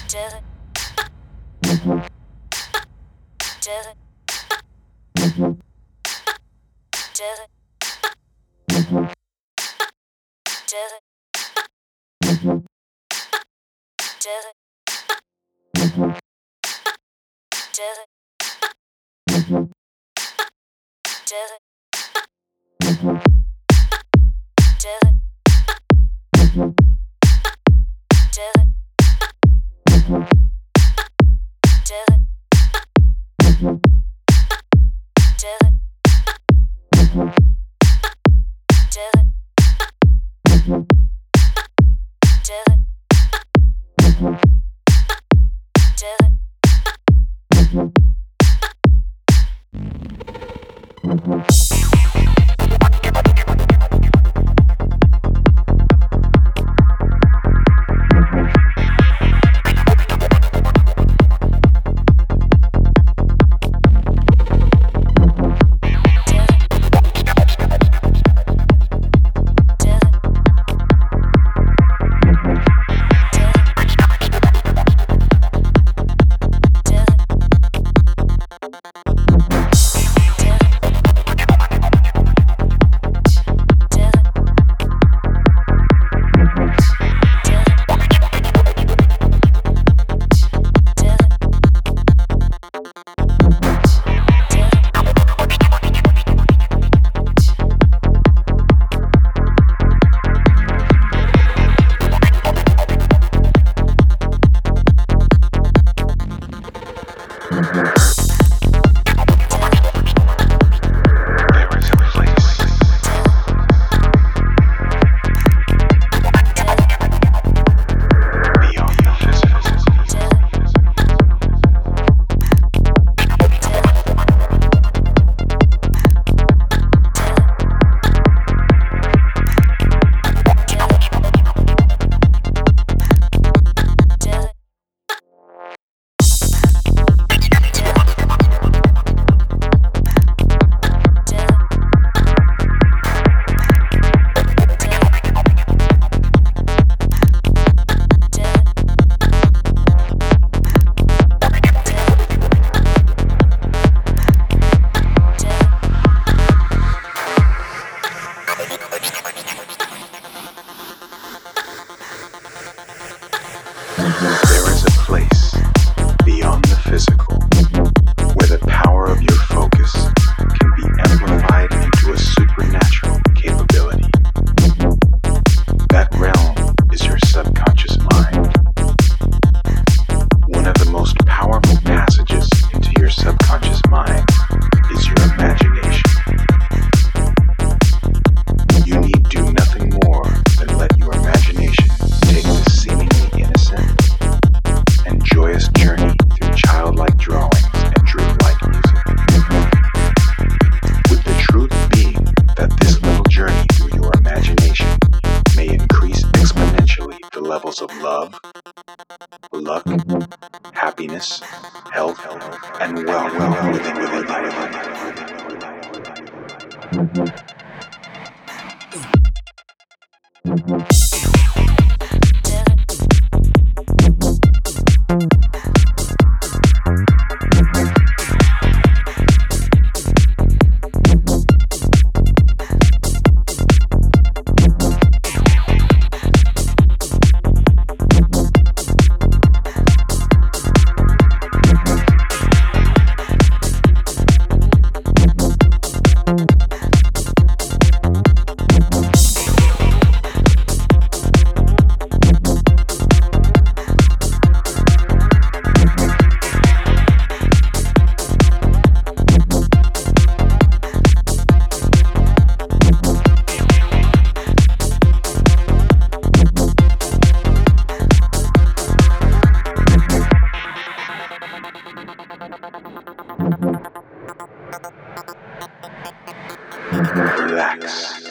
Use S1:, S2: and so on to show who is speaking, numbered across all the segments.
S1: Relax.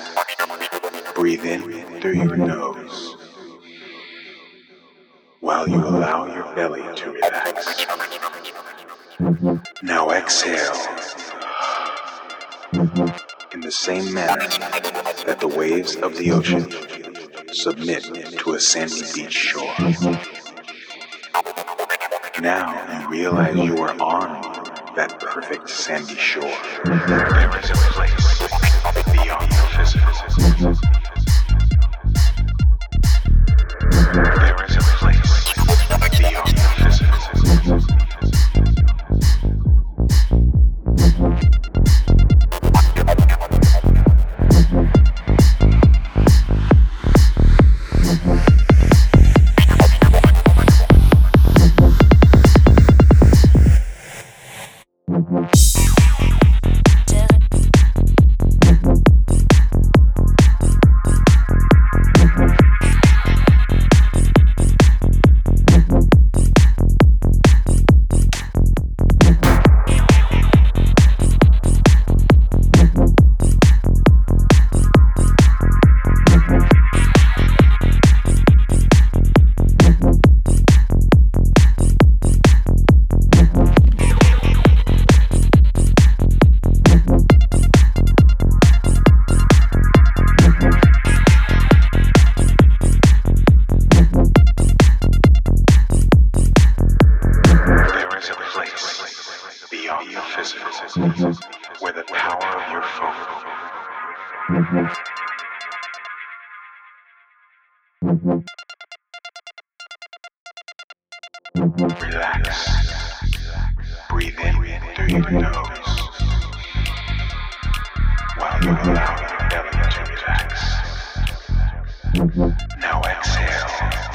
S1: Breathe in through your nose while you allow your belly to relax. Now exhale in the same manner that the waves of the ocean submit to a sandy beach shore. Now you realize you are on that perfect sandy shore. There is a place beyond the physical. There is a place beyond the physical. Beyond the physical, where the power of your phone. Relax. Breathe in through your nose while you allow your belly to relax. Now exhale.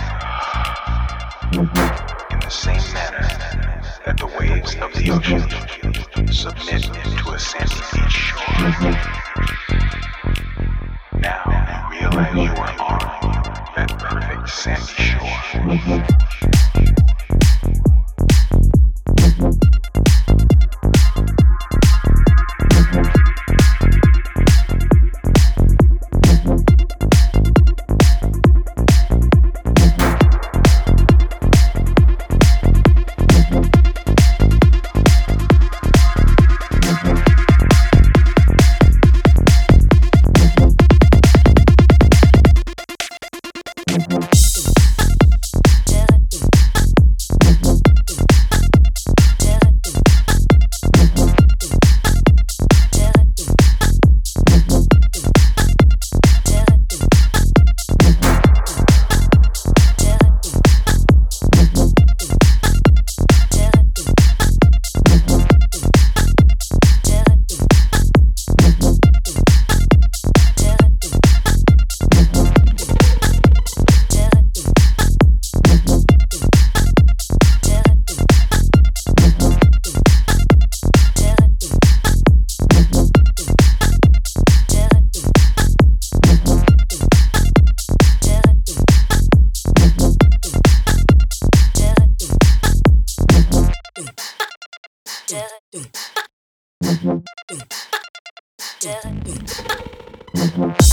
S1: In the same manner that the waves of the ocean submit to a sandy beach shore. Now you realize you are on that perfect sandy shore.
S2: Yeah.